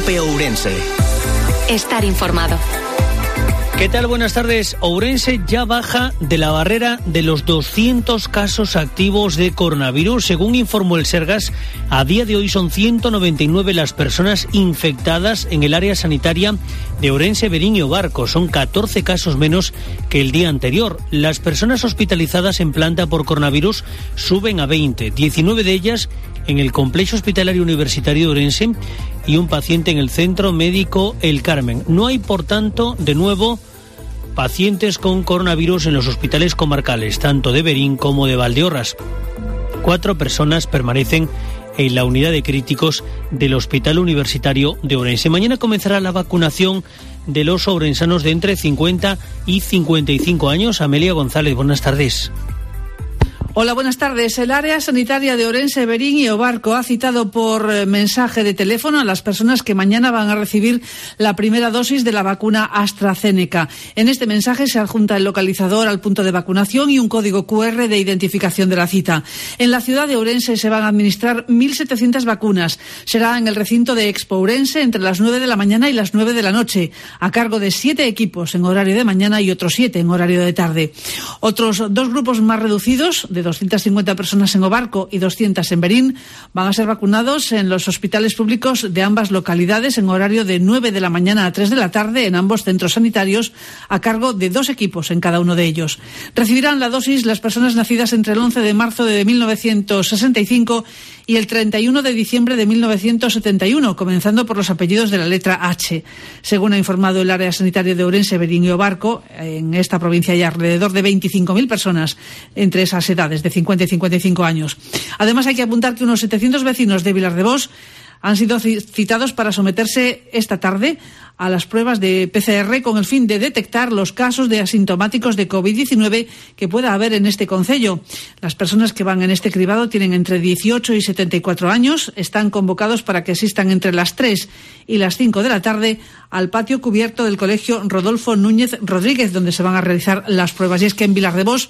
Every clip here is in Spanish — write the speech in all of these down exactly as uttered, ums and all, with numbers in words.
COPE Ourense. Estar informado. ¿Qué tal? Buenas tardes. Ourense ya baja de la barrera de los doscientos casos activos de coronavirus. Según informó el Sergas, a día de hoy son ciento noventa y nueve las personas infectadas en el área sanitaria de Ourense, Verín y Obarco. Son catorce casos menos que el día anterior. Las personas hospitalizadas en planta por coronavirus suben a veinte, diecinueve de ellas en el Complejo Hospitalario Universitario de Ourense y un paciente en el Centro Médico El Carmen. No hay, por tanto, de nuevo, pacientes con coronavirus en los hospitales comarcales, tanto de Verín como de Valdeorras. Cuatro personas permanecen en la unidad de críticos del Hospital Universitario de Ourense. Mañana comenzará la vacunación de los ourensanos de entre cincuenta y cincuenta y cinco años. Amelia González, buenas tardes. Hola, buenas tardes. El área sanitaria de Ourense, Verín y Obarco ha citado por mensaje de teléfono a las personas que mañana van a recibir la primera dosis de la vacuna AstraZeneca. En este mensaje se adjunta el localizador al punto de vacunación y un código cu erre de identificación de la cita. En la ciudad de Ourense se van a administrar mil setecientas vacunas. Será en el recinto de Expo Ourense entre las nueve de la mañana y las nueve de la noche, a cargo de siete equipos en horario de mañana y otros siete en horario de tarde. Otros dos grupos más reducidos, de doscientas cincuenta personas en Obarco y doscientas en Verín, van a ser vacunados en los hospitales públicos de ambas localidades en horario de nueve de la mañana a tres de la tarde en ambos centros sanitarios, a cargo de dos equipos en cada uno de ellos. Recibirán la dosis las personas nacidas entre el once de marzo de mil novecientos sesenta y cinco y el treinta y uno de diciembre de mil novecientos setenta y uno, comenzando por los apellidos de la letra H. Según ha informado el área sanitaria de Ourense, Verín y Obarco, en esta provincia hay alrededor de veinticinco mil personas entre esas edades de cincuenta y cincuenta y cinco años. Además, hay que apuntar que unos setecientos vecinos de Vilardevós han sido citados para someterse esta tarde a las pruebas de pe ce erre con el fin de detectar los casos de asintomáticos de covid diecinueve que pueda haber en este concello. Las personas que van en este cribado tienen entre dieciocho y setenta y cuatro años. Están convocados para que asistan entre las tres y las cinco de la tarde al patio cubierto del Colegio Rodolfo Núñez Rodríguez, donde se van a realizar las pruebas. Y es que en Vilardevós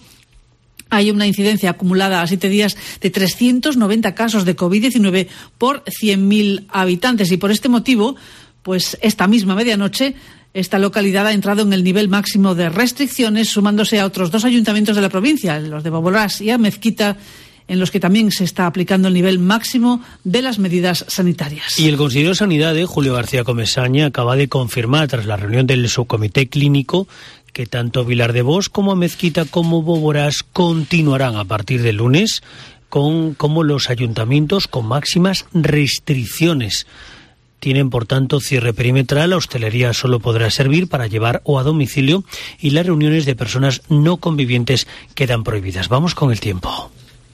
hay una incidencia acumulada a siete días de trescientos noventa casos de covid diecinueve por cien mil habitantes. Y por este motivo, pues esta misma medianoche, esta localidad ha entrado en el nivel máximo de restricciones, sumándose a otros dos ayuntamientos de la provincia, los de Boborás y Amezquita, en los que también se está aplicando el nivel máximo de las medidas sanitarias. Y el consejero de Sanidad, Julio García Comesaña, acaba de confirmar, tras la reunión del subcomité clínico, que tanto Vilardevós como Amezquita como Boborás continuarán a partir del lunes con como los ayuntamientos con máximas restricciones. Tienen, por tanto, cierre perimetral, la hostelería solo podrá servir para llevar o a domicilio y las reuniones de personas no convivientes quedan prohibidas. Vamos con el tiempo.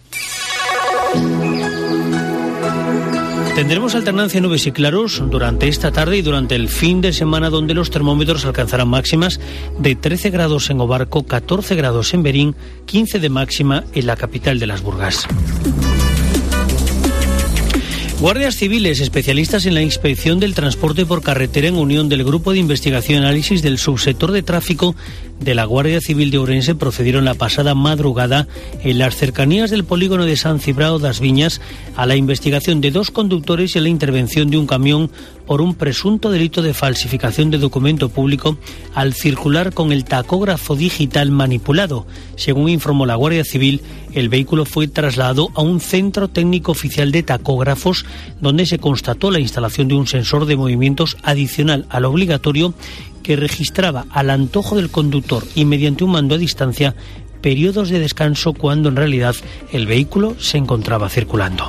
Tendremos alternancia de nubes y claros durante esta tarde y durante el fin de semana, donde los termómetros alcanzarán máximas de trece grados en Obarco, catorce grados en Verín, quince de máxima en la capital de las Burgas. Guardias civiles especialistas en la inspección del transporte por carretera, en unión del Grupo de Investigación y Análisis del Subsector de Tráfico de la Guardia Civil de Ourense, procedieron la pasada madrugada en las cercanías del polígono de San Cibrao das Viñas a la investigación de dos conductores y a la intervención de un camión por un presunto delito de falsificación de documento público al circular con el tacógrafo digital manipulado. Según informó la Guardia Civil, el vehículo fue trasladado a un centro técnico oficial de tacógrafos, donde se constató la instalación de un sensor de movimientos adicional al obligatorio que registraba al antojo del conductor y mediante un mando a distancia periodos de descanso cuando en realidad el vehículo se encontraba circulando.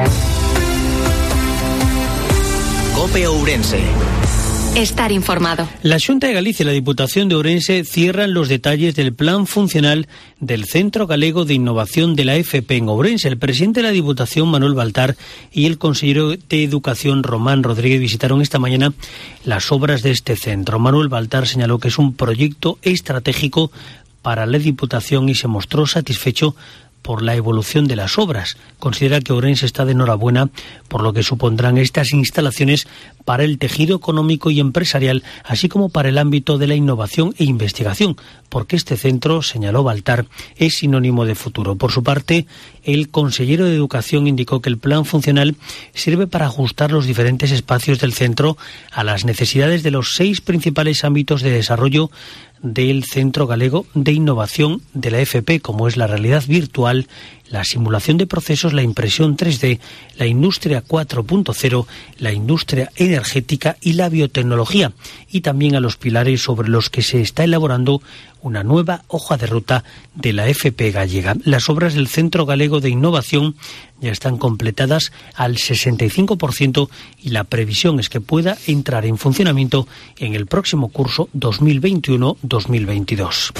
COPE Ourense. Estar informado. La Xunta de Galicia y la Diputación de Ourense cierran los detalles del plan funcional del Centro Galego de Innovación de la F P en Ourense. El presidente de la Diputación, Manuel Baltar, y el consejero de Educación, Román Rodríguez, visitaron esta mañana las obras de este centro. Manuel Baltar señaló que es un proyecto estratégico para la Diputación y se mostró satisfecho por la evolución de las obras. Considera que Ourense está de enhorabuena por lo que supondrán estas instalaciones para el tejido económico y empresarial, así como para el ámbito de la innovación e investigación, porque este centro, señaló Baltar, es sinónimo de futuro. Por su parte, el consejero de Educación indicó que el plan funcional sirve para ajustar los diferentes espacios del centro a las necesidades de los seis principales ámbitos de desarrollo del Centro Galego de Innovación de la F P, como es la realidad virtual, la simulación de procesos, la impresión tres D, la industria cuatro punto cero, la industria energética y la biotecnología, y también a los pilares sobre los que se está elaborando una nueva hoja de ruta de la F P gallega. Las obras del Centro Galego de Innovación ya están completadas al sesenta y cinco por ciento y la previsión es que pueda entrar en funcionamiento en el próximo curso dos mil veintiuno dos mil veintidós.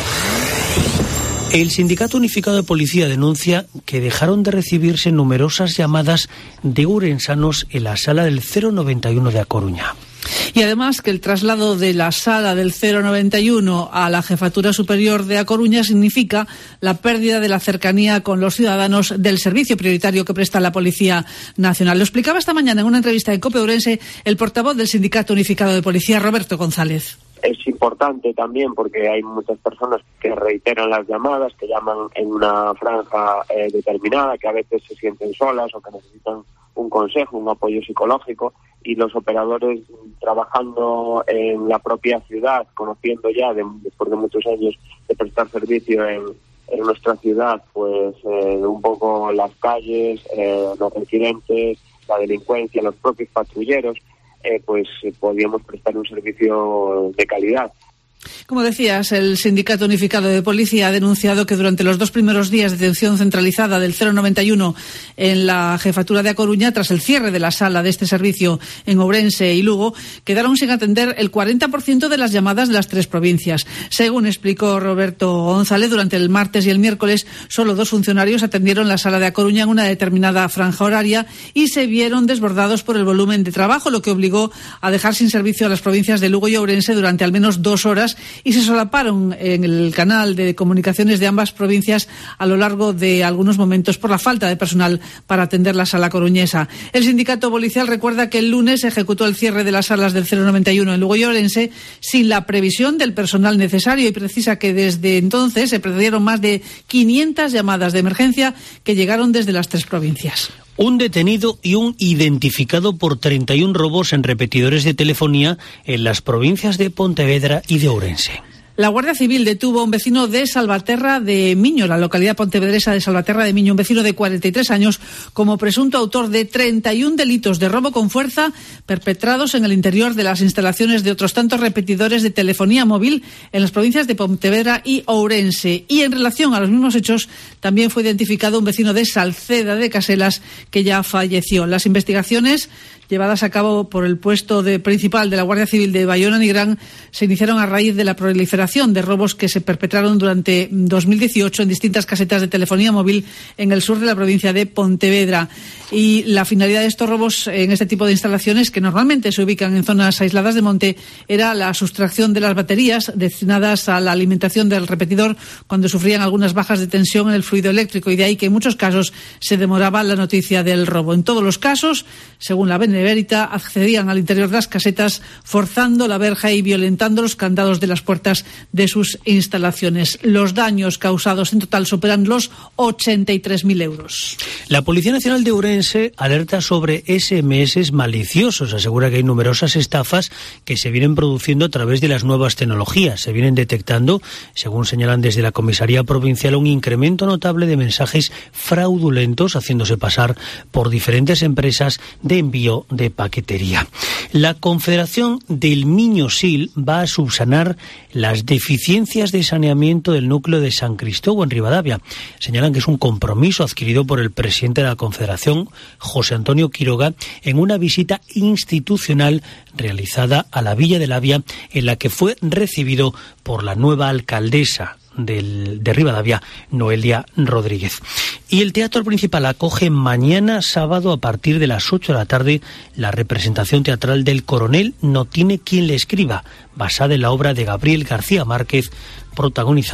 El Sindicato Unificado de Policía denuncia que dejaron de recibirse numerosas llamadas de ourensanos en la sala del cero noventa y uno de A Coruña. Y además que el traslado de la sala del cero noventa y uno a la Jefatura Superior de A Coruña significa la pérdida de la cercanía con los ciudadanos del servicio prioritario que presta la Policía Nacional. Lo explicaba esta mañana en una entrevista en COPE Ourense el portavoz del Sindicato Unificado de Policía, Roberto González. Es importante también porque hay muchas personas que reiteran las llamadas, que llaman en una franja eh, determinada, que a veces se sienten solas o que necesitan un consejo, un apoyo psicológico, y los operadores trabajando en la propia ciudad, conociendo ya de, después de muchos años de prestar servicio en, en nuestra ciudad, pues eh, un poco las calles, eh, los residentes, la delincuencia, los propios patrulleros, Eh, pues eh, podíamos prestar un servicio de calidad. Como decías, el Sindicato Unificado de Policía ha denunciado que durante los dos primeros días de detención centralizada del cero noventa y uno en la Jefatura de A Coruña, tras el cierre de la sala de este servicio en Ourense y Lugo, quedaron sin atender el cuarenta por ciento de las llamadas de las tres provincias. Según explicó Roberto González, durante el martes y el miércoles solo dos funcionarios atendieron la sala de A Coruña en una determinada franja horaria y se vieron desbordados por el volumen de trabajo, lo que obligó a dejar sin servicio a las provincias de Lugo y Ourense durante al menos dos horas y se solaparon en el canal de comunicaciones de ambas provincias a lo largo de algunos momentos por la falta de personal para atender la sala coruñesa. El sindicato policial recuerda que el lunes se ejecutó el cierre de las salas del cero noventa y uno en Lugo y Ourense sin la previsión del personal necesario y precisa que desde entonces se perdieron más de quinientas llamadas de emergencia que llegaron desde las tres provincias. Un detenido y un identificado por treinta y uno robos en repetidores de telefonía en las provincias de Pontevedra y de Ourense. La Guardia Civil detuvo a un vecino de Salvaterra de Miño, la localidad pontevedresa de Salvaterra de Miño, un vecino de cuarenta y tres años, como presunto autor de treinta y uno delitos de robo con fuerza perpetrados en el interior de las instalaciones de otros tantos repetidores de telefonía móvil en las provincias de Pontevedra y Ourense. Y en relación a los mismos hechos, también fue identificado un vecino de Salceda de Caselas que ya falleció. Las investigaciones llevadas a cabo por el puesto de principal de la Guardia Civil de Bayona-Nigrán se iniciaron a raíz de la proliferación de robos que se perpetraron durante dos mil dieciocho en distintas casetas de telefonía móvil en el sur de la provincia de Pontevedra. Y la finalidad de estos robos en este tipo de instalaciones, que normalmente se ubican en zonas aisladas de monte, era la sustracción de las baterías destinadas a la alimentación del repetidor cuando sufrían algunas bajas de tensión en el fluido eléctrico, y de ahí que en muchos casos se demoraba la noticia del robo. En todos los casos, según la Benemérita, accedían al interior de las casetas forzando la verja y violentando los candados de las puertas de sus instalaciones. Los daños causados en total superan los ochenta y tres mil euros. La Policía Nacional de Ourense alerta sobre ese eme ese maliciosos. Asegura que hay numerosas estafas que se vienen produciendo a través de las nuevas tecnologías. Se vienen detectando, según señalan desde la Comisaría Provincial, un incremento notable de mensajes fraudulentos haciéndose pasar por diferentes empresas de envío de paquetería. La Confederación del Miño-Sil va a subsanar las deficiencias de saneamiento del núcleo de San Cristóbal en Ribadavia. Señalan que es un compromiso adquirido por el presidente de la Confederación, José Antonio Quiroga, en una visita institucional realizada a la Villa de la Vía, en la que fue recibido por la nueva alcaldesa Del, de Ribadavia, Noelia Rodríguez. Y el Teatro Principal acoge mañana sábado a partir de las ocho de la tarde la representación teatral del Coronel no tiene quien le escriba, basada en la obra de Gabriel García Márquez, protagonizada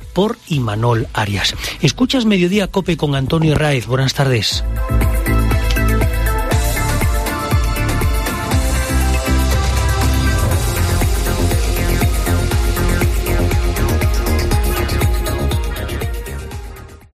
por Imanol Arias. Escuchas Mediodía Cope con Antonio Raiz. Buenas tardes.